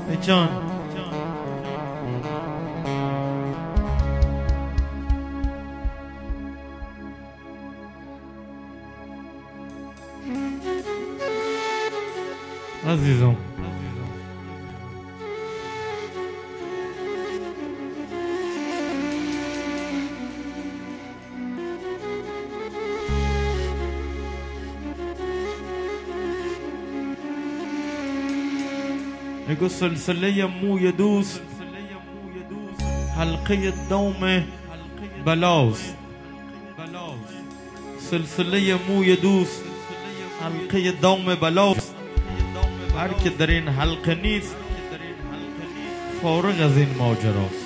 جان عزیزم نگو سلسله موی دوست حلقه دوم بلاست. سلسله موی دوست حلقه دوم بلاست. هر که در این حلقه نیست فارغ از این ماجراست.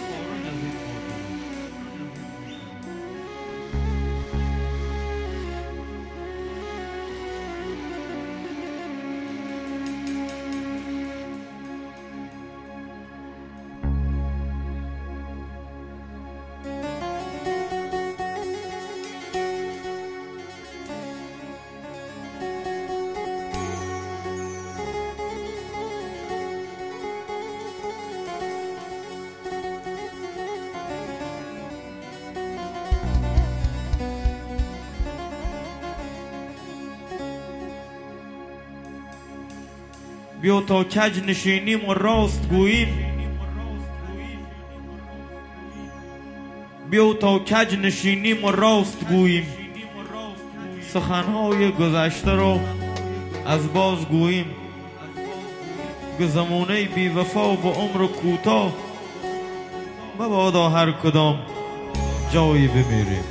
بیا تا کج نشینیم و راست گوییم. بیا تا کج نشینیم و راست گوییم. سخنهای گذشته را از باز گوییم. زمانه بی وفا و عمر کوتاه مبادا هر کدام جایی بمیریم.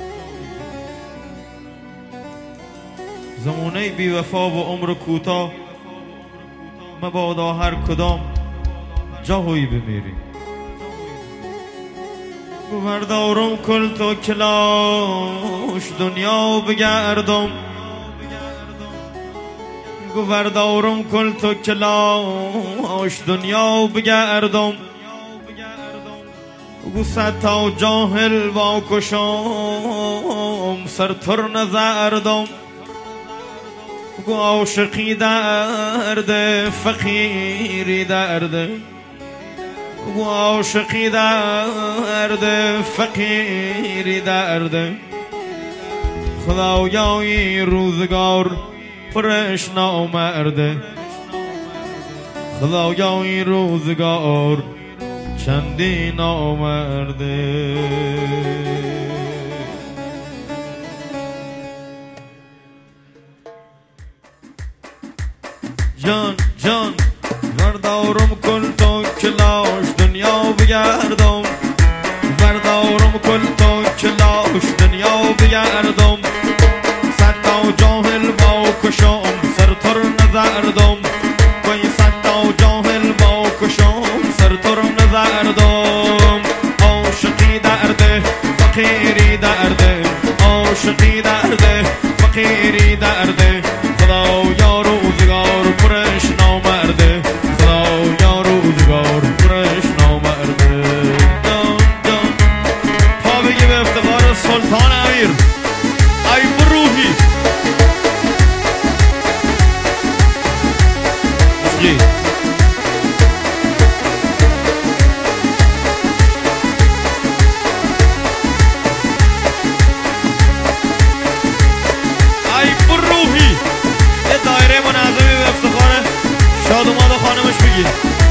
زمانه بی وفا و عمر کوتاه مبادا هر کدام جایی بمیریم. بردارم کل تو کلاش دنیا بگردم. بردارم کل تو کلاش دنیا بگردم. صد تا جاهل با کشم سرتر نزردم. عاشقی درد فقیری درد. عاشقی درد فقیری درد. خدایای روزگار پرش نامرده. خدایای روزگار چندی نامرده. جان جان بردارم کل تو کلاش دنیا بگردم. بردارم کل تو کلاش دنیا بگردم. صد تا جاهل با کشم سرتر نزردم. وی صد تا جاهل با کشم سرتر نزردم. عاشقی درده فقیری درده. عاشقی درده فقیری درده. خدایا روزگار پرش نامرده. خدایا روزگار پرش نامرده. پا بگی به افتخار سلطان امیر ای بروحی شادوماد خانمش بگید.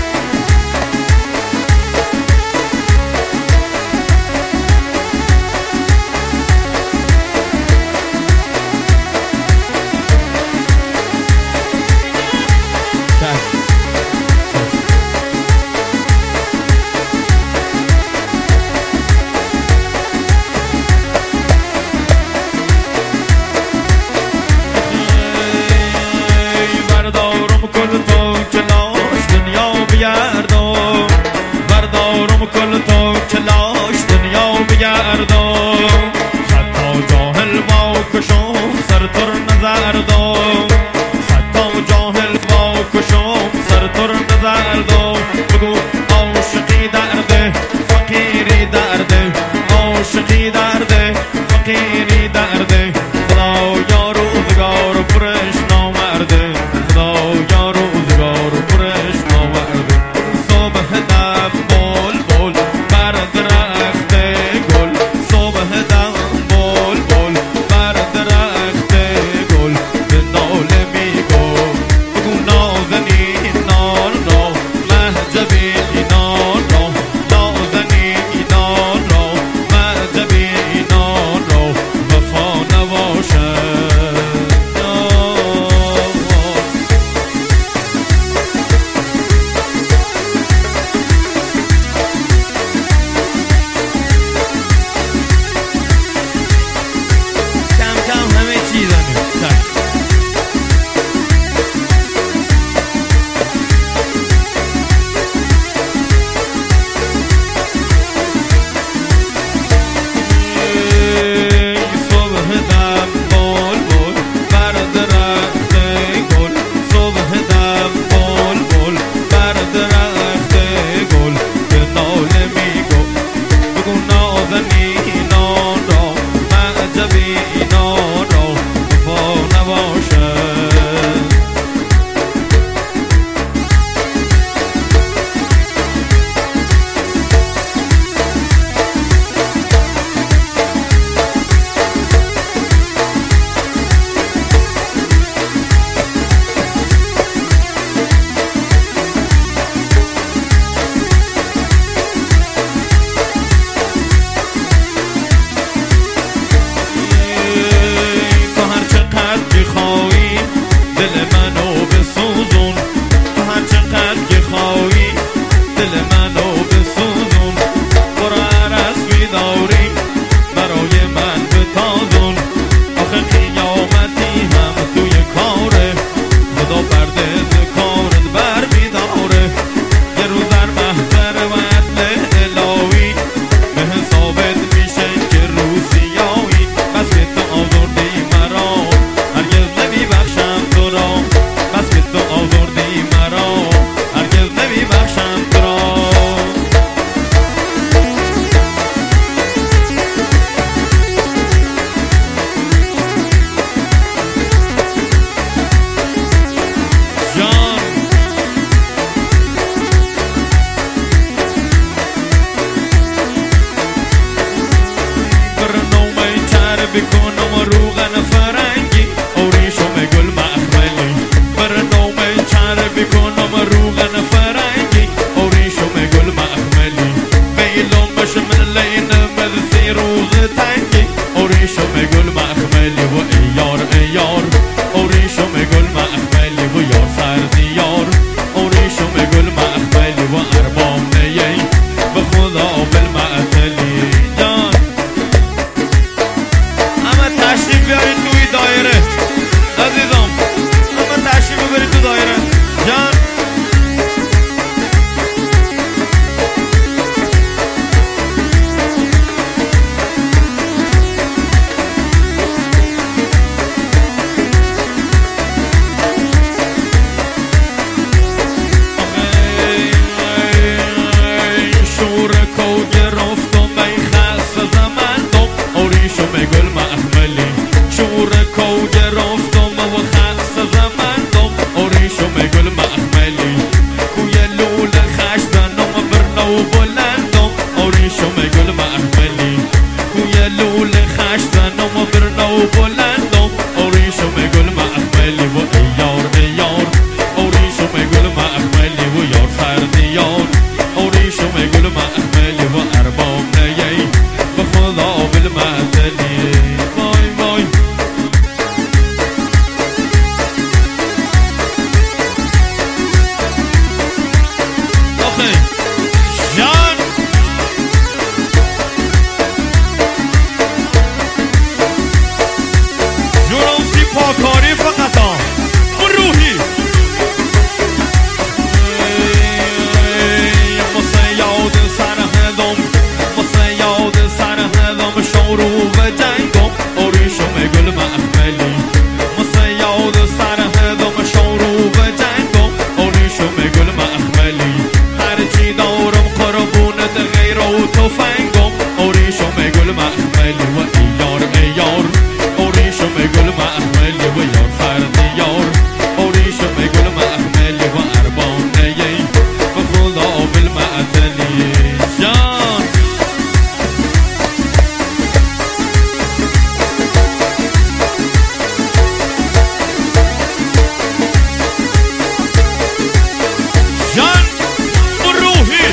بردارم کل تو کلاش دنیا بگردم. صد تا جاهل با کشم سرتر نزردم. صد تا جاهل با کشم سرتر نزردم. بگو عاشقی درده فقیری درده. عاشقی درده فقیری درده. خدایا روزگار پرش نامرده. خدایا روزگار پرش نامرده. بلندم اوریشم گل مخملی و ایار ایار اوریشم گل مخملی و یار سردیار اوریشم گل مخملی و ارباب نیی به خدا بالمعدلی وای وای آخه جان جونم پاکاری فقط اون روحی مسیاد سرهدم مسیاد سرهدم شورو و جنگم اوریشم گل مخملی مسیاد سرهدم شورو و جنگم اوریشم گل مخملی هرچی دارم قربونت غیر و تفنگم اوریشم گل مخملی و ایار ایار اوریشم گل مخملی و یار فردیار اوریشم گل مخملی و اربان نیی و خدا بالمعدلی جان جان روحی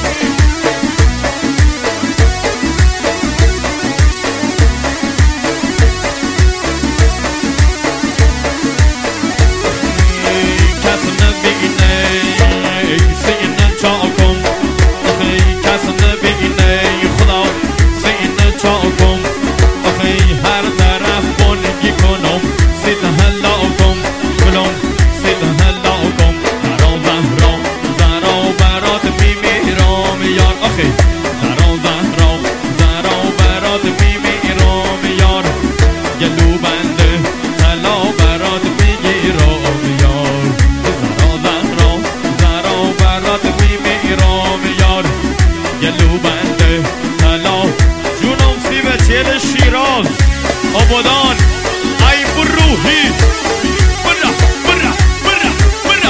کس نبینه سینه چاکم کس نبینه خدا سینه چاکم هر طرف بانگی کنم سیده هلاکم گلم سیده هلاکم زرا زهرا زرا برات میمیرم یار زرا زهرا زرا برات میمیرم یار گلو بنده طلا برات میگیرم یار زرا زهرا زرا برات میمیرم یار گلو بنده طلا جونم سیب چیل شیراز آبادان ای بروحی برا برا برا برا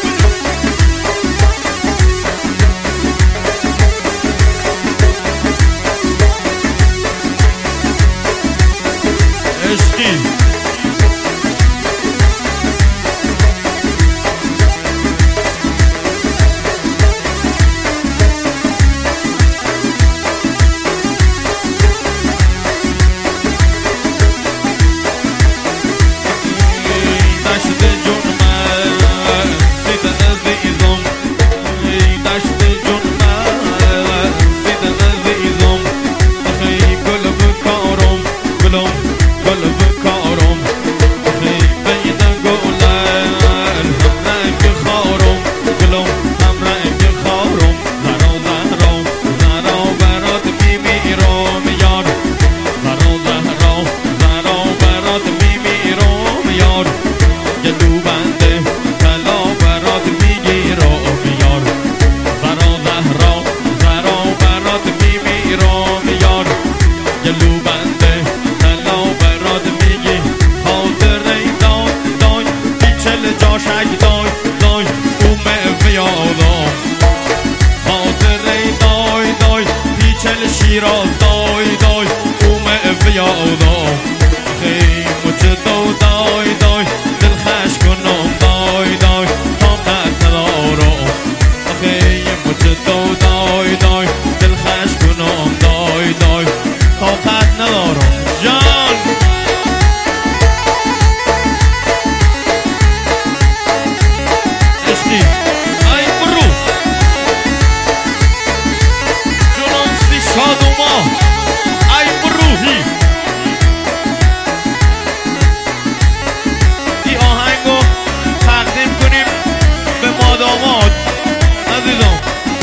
عشقی دشت جون من سیده عزیزم دشت جون من سیده عزیزم گل بکارم گلم گل بکارم بین گلن هم رنگ خارم گلم هم رنگ خارم زرا زهرا زرا برات میمیرم یار زرا زهرا زرا برات میمیرم یار گلو بنده طلا برات میگیرم یار زرا زهرا زرا برات میمیرم یار گلو بنده طلا برات میگی خاطر دای دای پیچل جاشک دای دای اومه یادم خاطر دای دای پیچل شیراز دای دای اومه یادم مچ دو دای دای دل خش کنم دای دای طاقت ندارم مچ دو دای دای دل خش کنم دای دای طاقت ندارم جان عشقی ای برو جونم سی شادوما ای بروحی این آهنگو تقدیم کنیم به مادامات عزیزم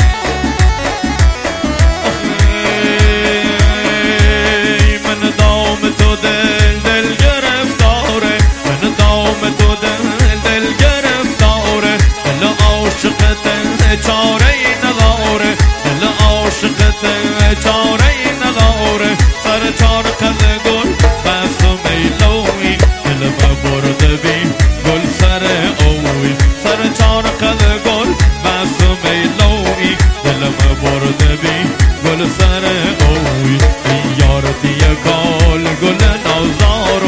من دام تو دل دل گرفتاره من دام تو دل دل گرفتاره دل عاشقت چاره نداره دل عاشقت چاره نداره سر چارقد گل بس میلوی دل برده بی گل سر اوی سر چارقد گل بس میلوی دل برده بی گل سر اوی یارتی کال گل نازار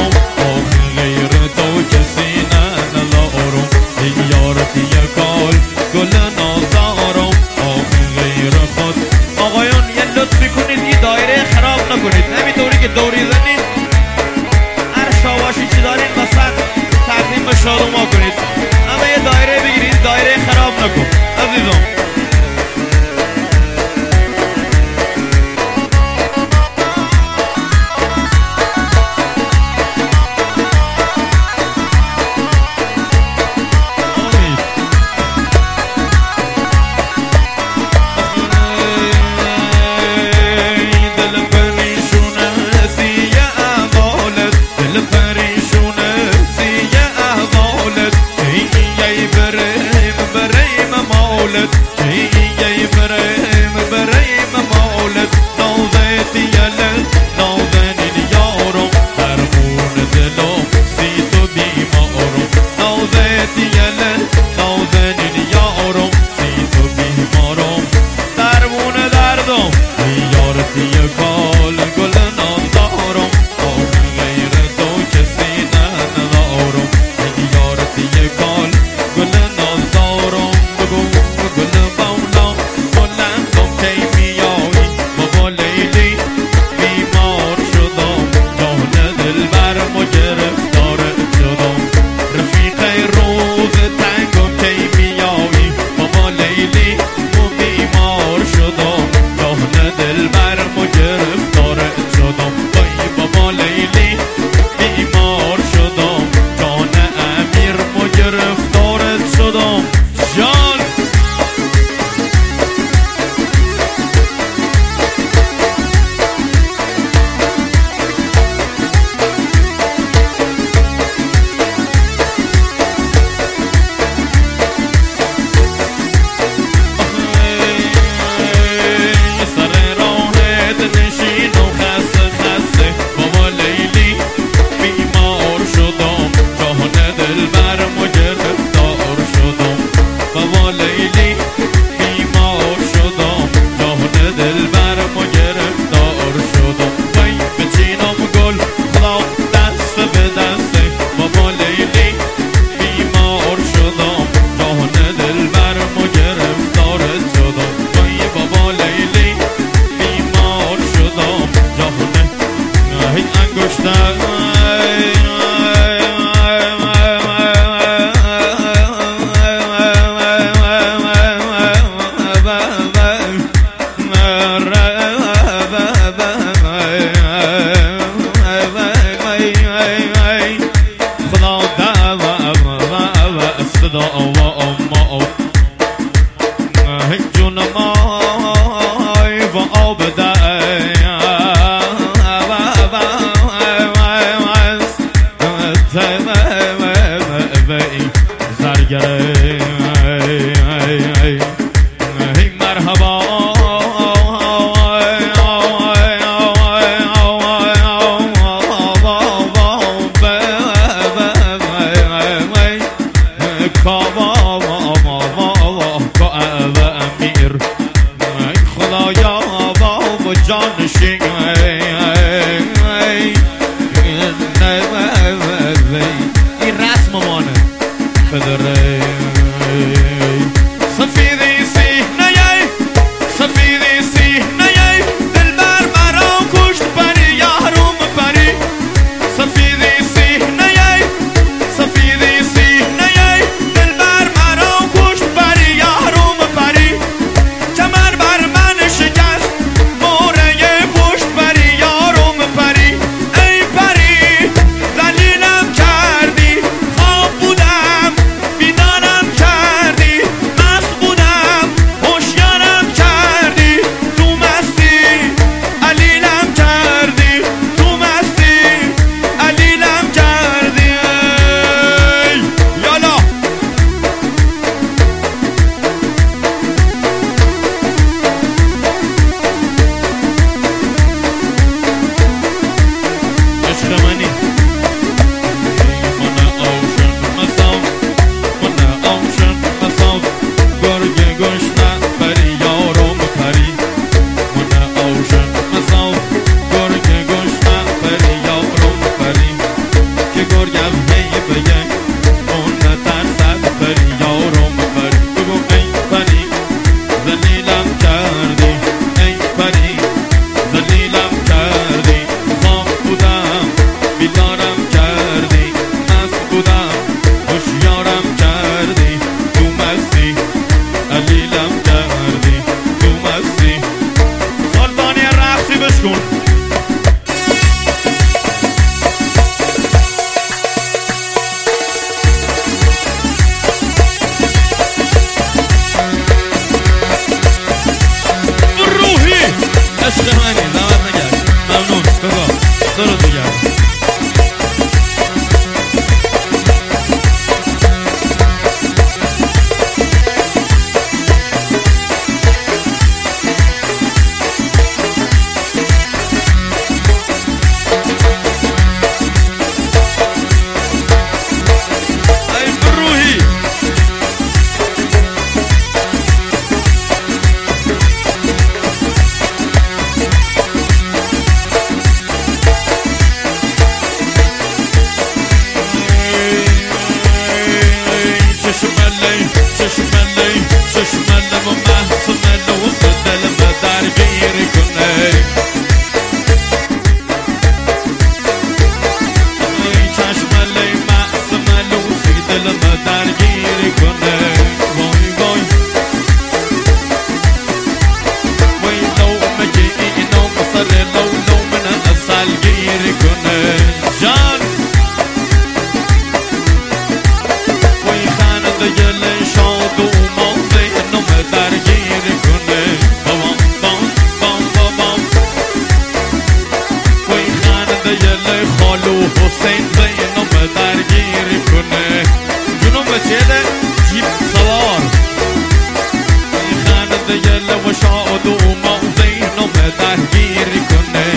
دل و شاد و موزینم درگیر کنه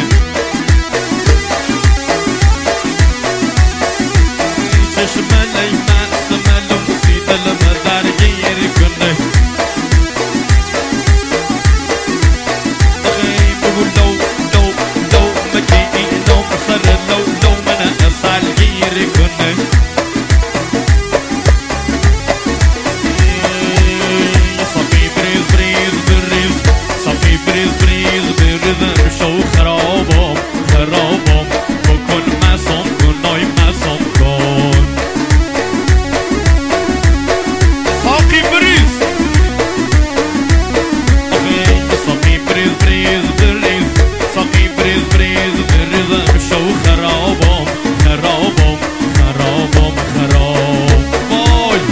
چشم لیمت ملوسی دلم درگیر کنه بگو لو لو لو مکی اینم سر لو لو من سالگیر کنه صفی بریز بریز بریز صفی بریز بریز بریزم شو خرابم خرابم بکن مسام کن نای مسام کن صفی بریز صفی بریز بریز بریز صفی بریز بریز بریزم شو خرابم خرابم خرابم خراب وای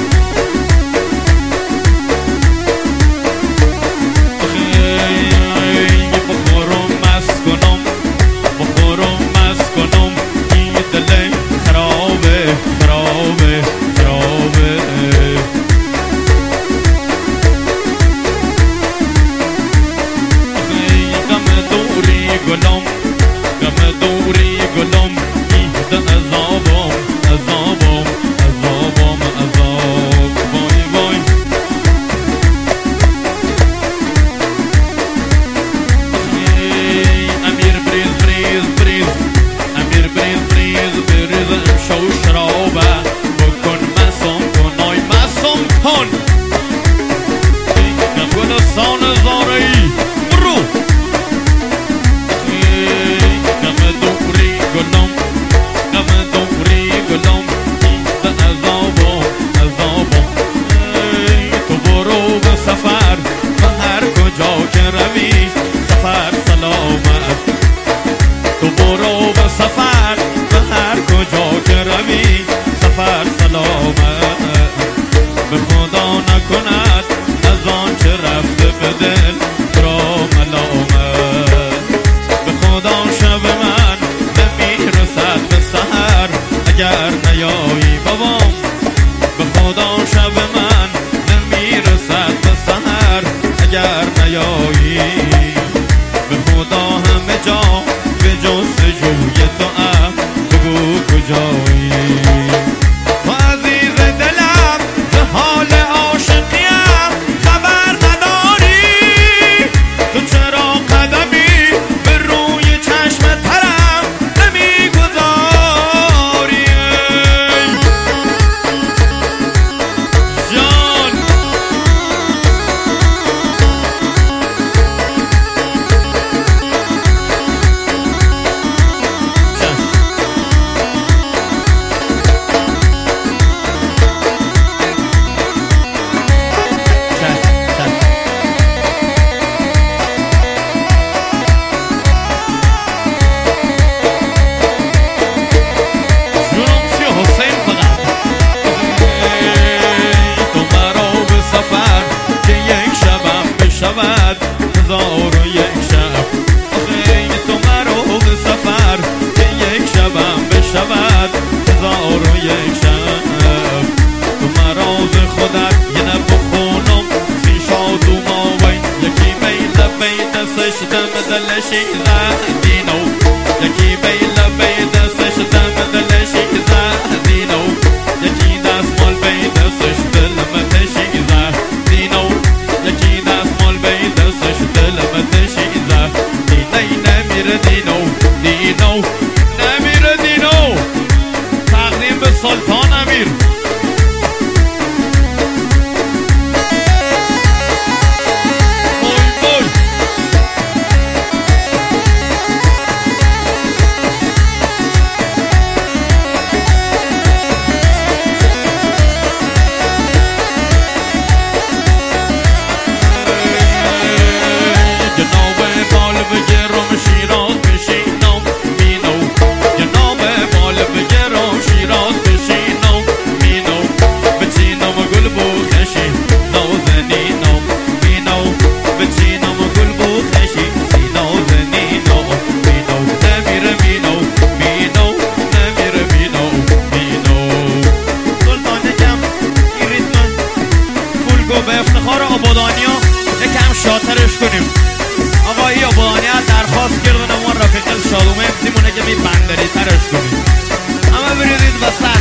بخورم مست کنم بخورم مست کنم این دل خرابه خرابه خرابه غم دوری گلم غم دوری گلم این ده عذابم عذابم عذابم عذاب وای وای امیر بریز بریز بریز امیر بریز بریز بریز شو شرابه بکن مسام کن آی مسام کن گلستان زارعی برو غم دوری گلم غم دوری گلم ده عذابم عذابم تو برو به سفر به هر کجا که روی سفر سلامت تو برو به سفر به هر کجا که روی سفر سلامت به خدا نکند از آن چه رفته به دل را ملامت به خدا شب من نمیرسد به سحر اگر نیایی بابام به خدا شب من نمیرسد به سحر اگر نیایی به خدا همه جا به جستجوی تو بگو کجایی تو عزیز دلم به حال عاشقیم خبر نداری تو چرا قدمی به روی چشم ترم نمیگذاری جان هزار و یک شب آخه تو مرا به سفر که یک شبم بشود هزار و یک شب تو مرا ز خودت یه نبخونم سی شاد و ماوی یکی بیل بید سشتم دلشی زدینو یکی بیل بید سشتم دلشی زدینو یکی دست مال بید سشتل متشی زدینو یکی دست مال بید سشتل متشی زدینو نمیره دینو دینو نمیره دینو تقدیم به سلطان امیر کنیم. آقای یابانی درخواست کردن اون رفیق شادومه دیمونه که می بندری ترش کنیم. همه بریدید وسط.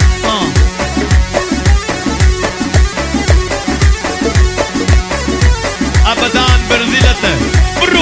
ابدان برزیلته برو.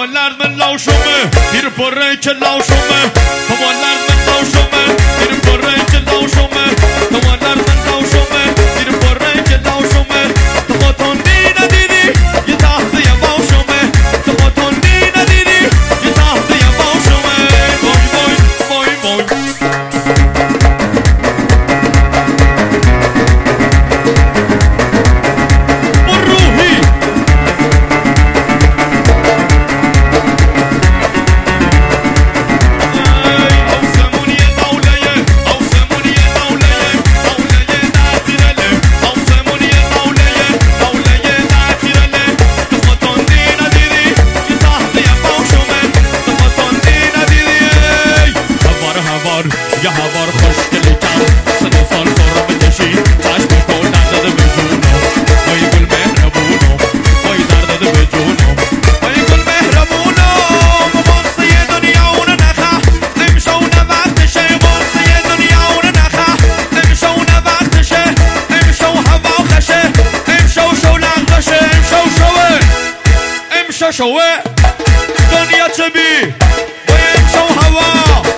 تولد من لاشومه دیر پره که لاشومه تولد من لاشومه دیر پره که لاشومه تولد من لاشومه دیر پره که لاشومه تخوتون دی ندیدی یه تحته یه باشومه تخوتون دی ندیدی یه تحته یه باشومه وای وای وای وای یه هوار خوشگلی کم صدا سال سر بکشی چشم تو دردد به جونم وای گل مهربونم وای دردد به جونم وای گل مهربونم واسه دنیا اون نخه نمیشه اون وقتشه واسه دنیا اون نخه نمیشه اون وقتشه نمیشه اون هوا خشه نمیشه اون شو لغشه نمیشه اون شوه نمیشه شوه دنیا چه بی وای نمیشه اون هوا